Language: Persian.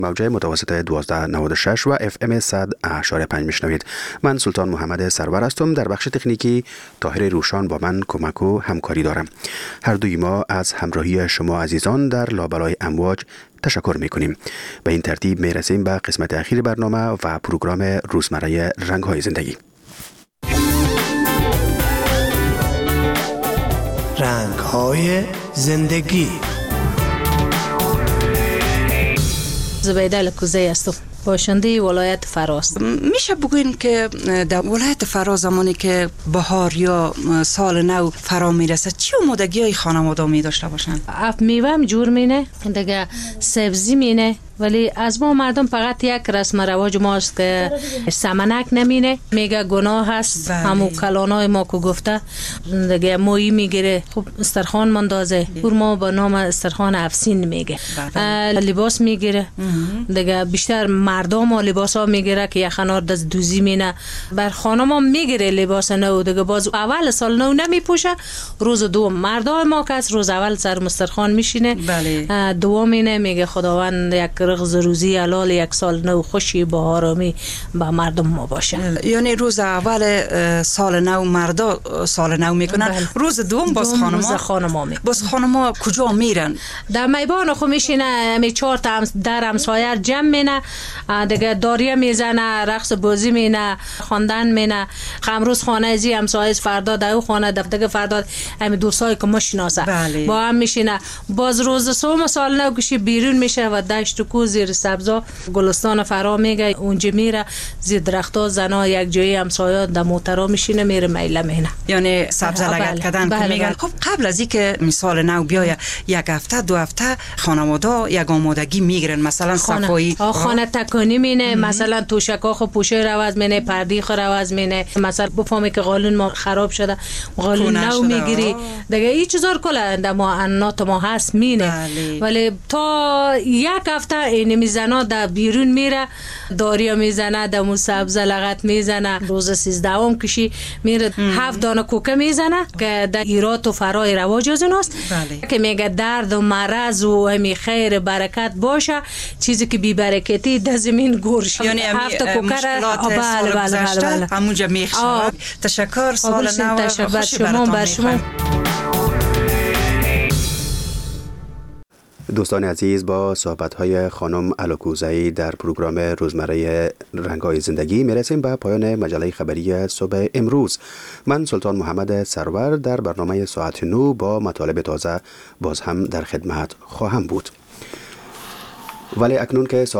موجه متوسط 1296 و FM 100.5 میشنوید. من سلطان محمد سرور هستم. در بخش تکنیکی طاهر روشان با من کمک و همکاری دارم. هر دوی ما از همراهی شما عزیزان در لابلای امواج تشکر میکنیم. به این ترتیب میرسیم به قسمت اخیر برنامه و پروگرام روزمره رنگ‌های زندگی. رنگ‌های زندگی. زبیده الکوزی هستم، باشنده ولایت فاز. میشه بگوین که در ولایت فاز زمانی که بهار یا سال نو فرا میرسه چی آمادگی های خانواده می داشته باشن؟ میوه هم جور مینه، دیگه سبزی مینه، ولی از ما مردم فقط یک رسم رواج ماست که سمنک نمینه، میگه گناه هست. همو کلانای ما که گفته دیگه مویی میگیره. خب استرخوان مندازه، پور ما با نام استرخوان افسین میگه. لباس میگیره دیگه، بیشتر مردم ها لباس ها میگیره که یخنار دست دوزی مینه. بر خانم ها میگیره لباس نو دیگه، باز اول سال نو نمیپوشه. روز دوم مردم ما که از روز اول سر مسترخوان میشینه، دوم اینه میگه خداوند یک رغز روزی حلال یک سال نو خوشی با آرامی با مردم ما باشه. یعنی روز اول سال نو مردا سال نو میکنن، روز دوم باز خانما باز خانما کجا میرن؟ در میبان خو میشینه، می 4 تا در همسایه جمع مینه دیگه، داریه میزنه، رقص بازی مینه، خواندن مینه. امروز خانه ازی همسایه، فردا دو خانه دفتر، فردا همین دوستای که ما شناسه با هم میشینه. باز روز سوم سال نو کشی بیرون میشه و دشت کو زیر سبزا گلستان فرا میگه، اونجا میره زیر درختا، زنا یک جایی همسایه در موترا میشینه، میره میله مینه، یعنی سبز لگد کردن که میگن. خب قبل از اینکه مثال نو بیایه یک هفته 2 هفته خانواده یک آمادگی میگیرن، مثلا صفایی خانه تکانی مینه، مثلا توشکا خو پوشه روز مینه، پردی خو روز مینه، مثلا بفهمی که قالون ما خراب شده قالون نو میگیری دیگه. این چیزا کلا در ما انات ما هست مینه. ولی تا یک هفته این میزنه در بیرون میره، داریا میزنه، دمو سبز لغت میزنه. روز 13 کشی میره 7 دانه کوکه میزنه که در ایرات و فرای رواج از اوناست که میگه درد و مرض و همی خیر برکت باشه، چیزی که بی برکتی در زمین گورش. یعنی 7 کوکه بله همونجا میخواد. تشکر، سال نو خوشی بر شما. دوستان عزیز، با صحبت‌های خانم الکوزی در پروگرام روزمره رنگ‌های زندگی میرسیم به پایان مجله خبری صبح امروز. من سلطان محمد سرور در برنامه ساعت 9 با مطالب تازه باز هم در خدمت خواهم بود. ولی اکنون که